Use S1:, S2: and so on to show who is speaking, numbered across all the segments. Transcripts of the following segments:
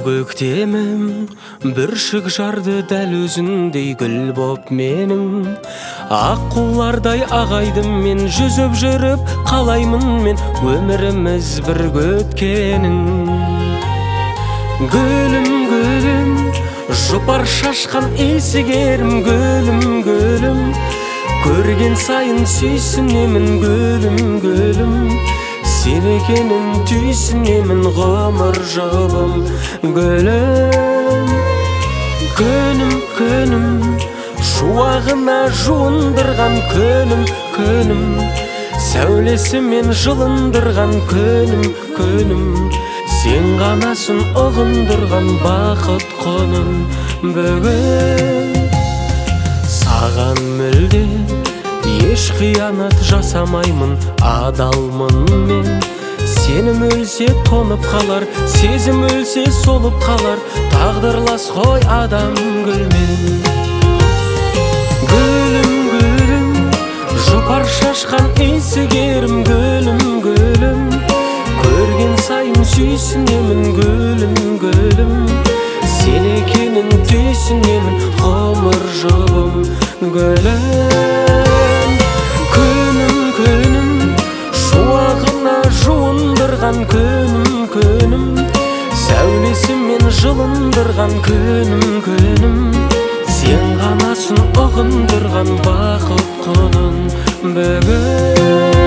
S1: көктемім бүршік жарды дәл өзіндей гүл боп менің. Аққулардай ағайдым мен жүзіп жүріп, қалаймын мен өміріміз бірге өткенін. Гүлім, гүлім, жұпар шашқан иісігерім, гүлім, гүлім, көрген сайын сүйсінемін, гүлім, гүлім, сен екенін түйсінемін ғұмыр жолым. Гүлім, күнім, күнім, шуағына жуындырған күнім, күнім, сәулесімен жылындырған күнім, күнім, сен ғанасың ұғындырған бақыт құным. Бүгін саған мүлде еш қиянат жасамаймын, адалмын мен. Сенім өлсе тонып қалар, сезім өлсе солып қалар, тағдырлас қой адам гүлмен. Гүлім, гүлім, жұпар шашқан иісігерім, гүлім, гүлім, көрген сайын сүйсінемін, гүлім, гүлім, сен екенін түйсінемін ғұмыр жолым. Гүлім, күнім, күнім, шуағына жуындырған күнім, күнім, сәулесімен жылындырған күнім, күнім, сен ғанасың ұғындырған бақыт құнын. Бүгін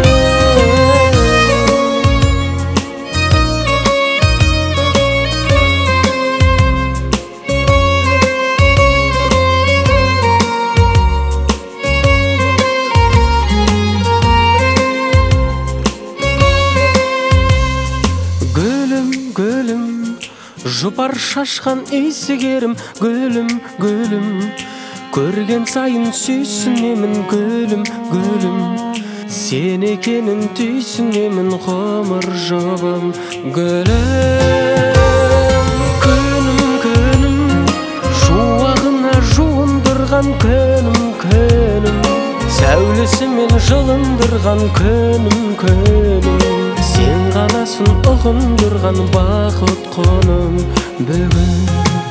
S1: жұпар шашқан иісігерім, гүлім, гүлім, көрген сайын сүйсінемін, гүлім, гүлім, сен екенін түйсінемін ғұмыр жолым. Гүлім, күнім, күнім, шуағына жуындырған күнім, күнім, сәулесімен жылындырған күнім, күнім, сен ғанасың ұғындырған бақыт құным. Бүгін